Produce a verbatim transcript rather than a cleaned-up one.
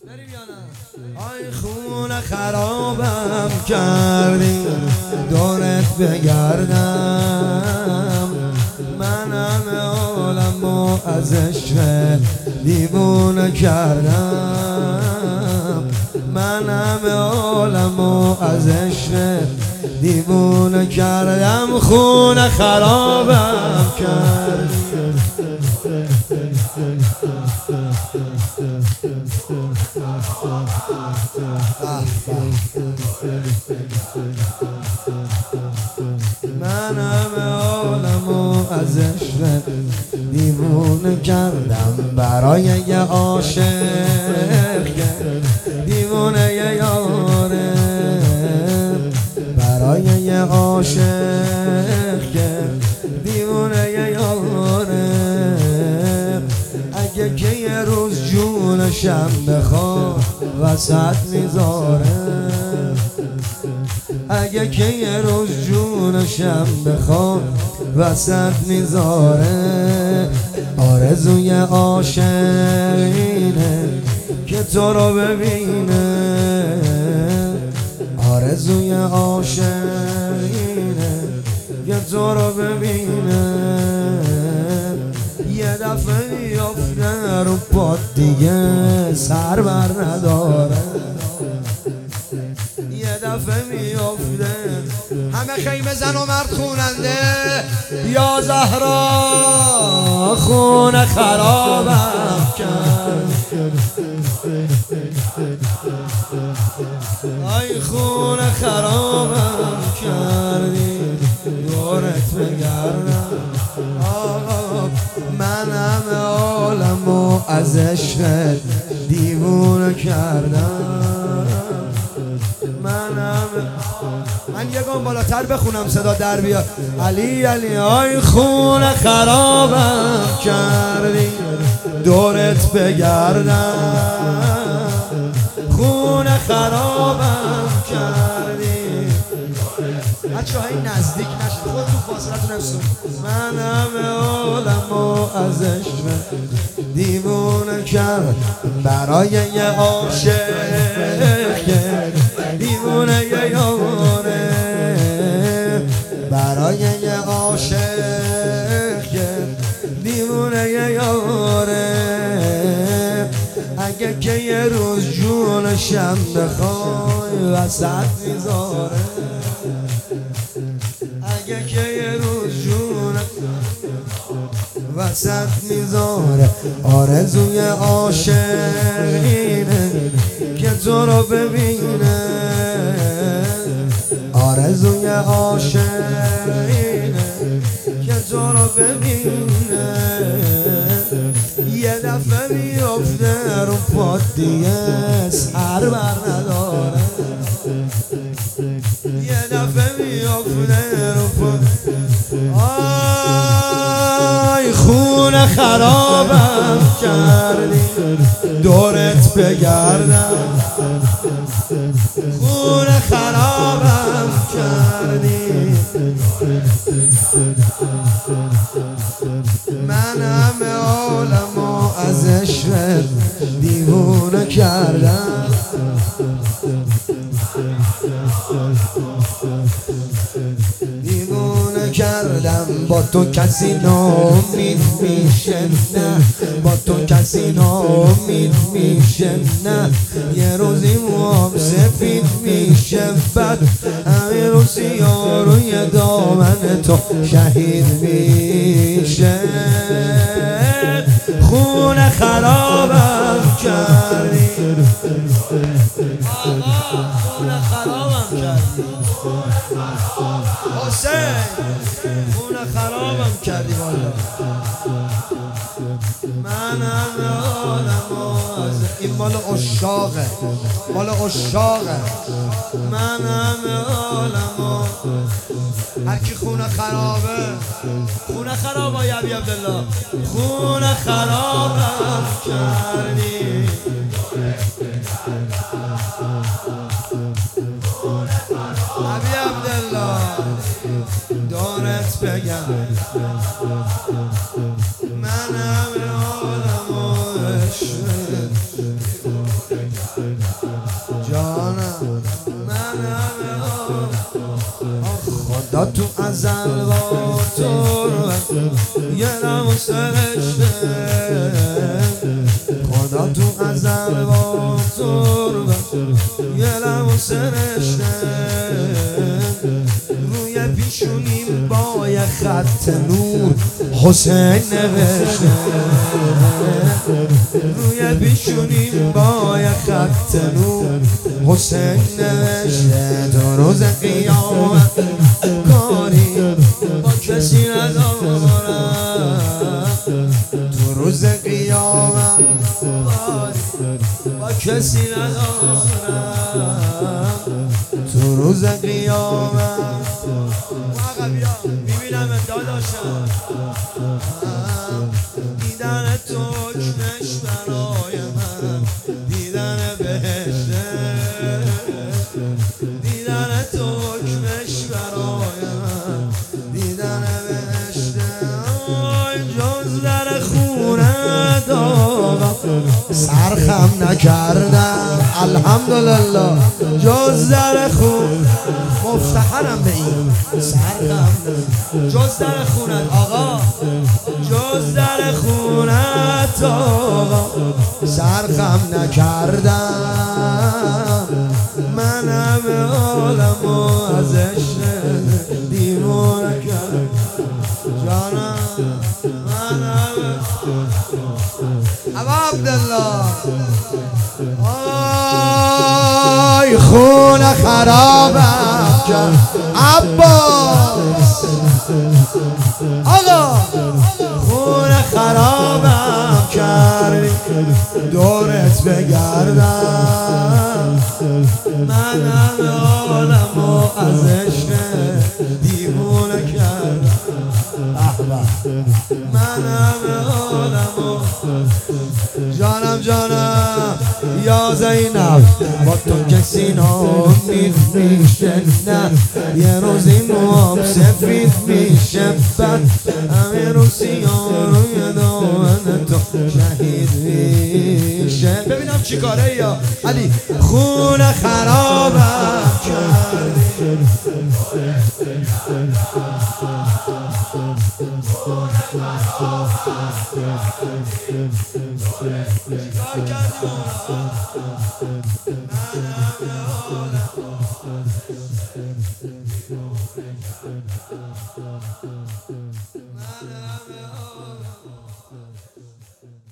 آی خون خرابم کردی دورت بگردم، منم عالمو از عشق دیوونه کردم، منم عالمو از عشق دیوونه کردم. خون خرابم کردی منم عالمو از عشق دیوونه کردم، برای یه عاشق دیوونه یه یاره، برای یه عاشق دیوونه یه یاره. اگه که یه روز جونشم بخواد وسط میذاره، اگه که یه روز جونشم بخواد وسط میذاره. آرزوی عاشق اینه که تو رو ببینه، آرزوی عاشق اینه که تو رو ببینه. یه دفعه میافته رو پات دیگه سر بر نداره، یه دفعه میافته همه خیمه زن و مرد خوننده. یا زهرا خون خرابم کرد، آی خون خرابم کردی دورت بگردم. آقا منم عالمو از عشق دیوونه کردم، منم من یه گام بالاتر بخونم صدا در بیاد. علی علی آی خون خرابم کردی دورت بگردم، خون خرابم کردی. بچه های نزدیک نشد خود تو فاصلتون افسون. منم عالمو از عشق دیوونه کرد، برای یه عاشق دیوونه یه یاره، برای یه عاشق دیوونه یه یاره. اگه که یه روز جونشم بخوای وسط میذاره، اگه که یه روز جونشم وسط میذاره. آرزوی عاشق اینه که تو رو ببینه، آرزوی عاشق اینه که تو رو ببینه. یه دفعه میافته رو پات دیگه سر بر نداره، یه دفعه میافته رو پات. آی خون خرابم کردی دورت بگردم، خون خرابم کردی. منم عالمو از عشق دیوونه کردم، دیوونه کردم. با تو کسی ناامید میشه نه، با تو کسی ناامید میشه نه. یه روزی موام سفید میشه بعد همین روزی یاروی دامن تو شهید میشه. خون خرابم کردی، خون خرابم کردی حسین، خون خرابم کردی والا. منم عالمو از این مال عشاقه، مال عشاقه. منم عالمو هر کی خون خرابه، خون خرابه یا ابی عبدالله، خون خرابم کردی. ابی عبدالله دورت بگم، منم عالم و عشق خدا تو ازل با تو یه نمو سرشته خدا تو ازل با تو یه نمو سرشته روی پیشونیم با یه خط نور حسین نوشته روی پیشونیم با یه خط نور حسین نوشته تو روز قیامت کاری با کسی ندارم تو روز قیامت با کسی ندارم تو روز قیامت میبینم داداشم دیدن تو حکمش برای من دیدن بهشته دیدن تو حکمش برای من دیدن بهشته جز در خونه داغم سرخم نکردم الحمدلله جز در خونه مفتخرم به این سرخم جز در خونت آقا جز در خونت آقا سرخم نکردم من همه عالم و از عشق دیوانه کردم جانم من همه ابا عبدالله آی خون خرابم کرد عباس آقا خون خرابم کردی دورت بگردم من همه عالم و از عشق دیوانه کردم من همه عالم و جانم جانم یا زینب با تو کسی نامید میشه نه یه روزی موام سفید میشه بعد همه رو سیاه روی دامن تو شهید میشه ببینم چی کاره یا علی خون خرابم کردی من